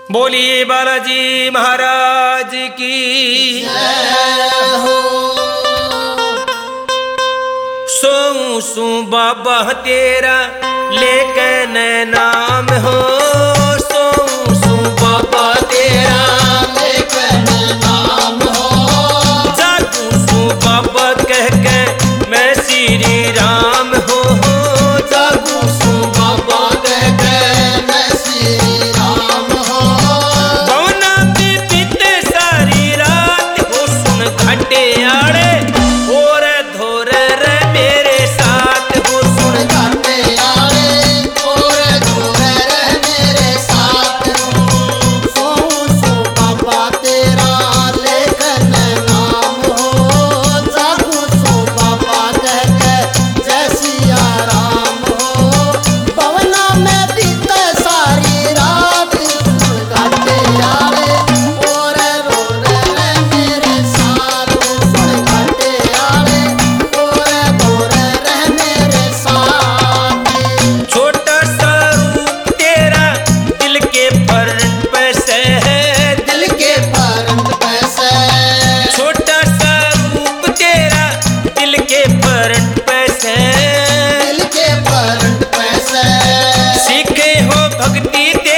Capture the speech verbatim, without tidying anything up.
बोलिए बालाजी महाराज की जय हो। सोऊं सू बाबा तेरा लेकर नाम हो, सोऊं सू बाबा तेरा लेकर नाम हो, जागूं सू बाबा कह के मैं श्री राम हो, जागूं सू बाबा कह के मैं श्री राम हो। बवना पे बीते सारी रात हो, सुन घाटे आड़े और धोर रे मेरे साथ हो, सुन घाटे आड़े और धोर रे मेरे साथ हो। सोऊं सू बाबा तेरा लेकर नाम हो, जागूं सू बाबा कह के जय सिया राम हो। पवना में बीते सारी रात, घाटे आड़े और रो रे मेरे साथ, सुन घाटे आड़े और धोर रे मेरे साथ। छोटा सा रूप तेरा दिल के फर्क पे से है, दिल के फर्क पैसे, छोटा सा रूप तेरा दिल के फर्क पे से, दिल के फर्क पैसे। सीखे हो भक्ति तेरी